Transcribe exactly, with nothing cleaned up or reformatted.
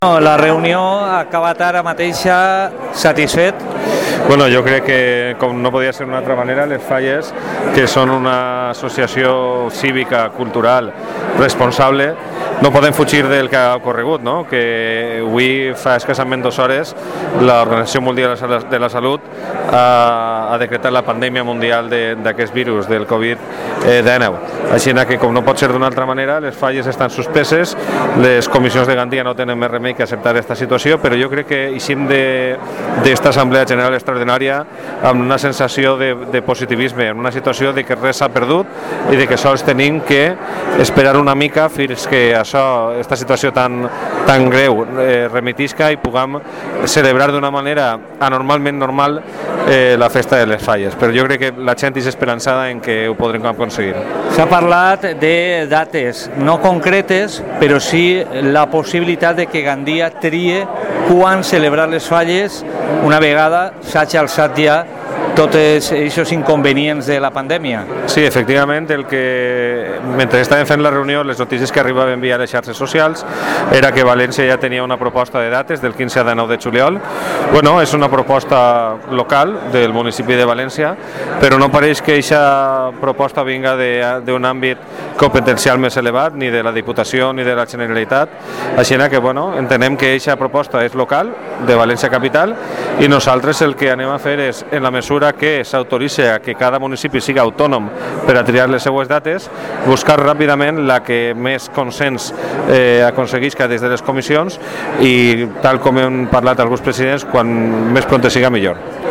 La reunió ha acabat ara mateixa satisfet? Bueno, jo crec que, com no podia ser d'una altra manera, les Falles, que són una associació cívica, cultural, responsable, no podem fugir del que ha ocorregut, no? Que avui, fa escassament dues hores, l'Organització Mundial de la Salut ha, ha decretat la pandèmia mundial d'aquest virus, del covid dinou. Així que, com no pot ser d'una altra manera, les Falles estan suspeses, les comissions de Gandia no tenen més remei que acceptar aquesta situació, però jo crec que eixim d'esta Assemblea General Extraordinària amb una sensació de, de positivisme, en una situació de que res s'ha perdut i de que sols tenim que esperar una mica fins que això, aquesta situació tan, tan greu eh, remitisca i puguem celebrar d'una manera anormalment normal eh, la festa de les Falles. Però jo crec que la gent és esperançada en que ho podrem aconseguir. S'ha parlat de dates no concretes, però sí la possibilitat de que Gandia trie quan celebrar les Falles una vegada s'hagi alçat ja tots aquests inconvenients de la pandèmia. Sí, efectivament, el que mentre estàvem fent la reunió, les notícies que arribaven via les xarxes socials era que València ja tenia una proposta de dates del quinze al dinou de juliol. Bueno, és una proposta local del municipi de València, però no pareix que aquesta proposta vinga d'un àmbit competencial més elevat, ni de la Diputació ni de la Generalitat. Així que, bueno, entenem que aquesta proposta és local, de València Capital, i nosaltres el que anem a fer és, en la mesura que s'autoritza que cada municipi sigui autònom per a triar les seues dates, buscar ràpidament la que més consens eh, aconseguisca des de les comissions i, tal com hem parlat alguns presidents, quan més pront siga millor.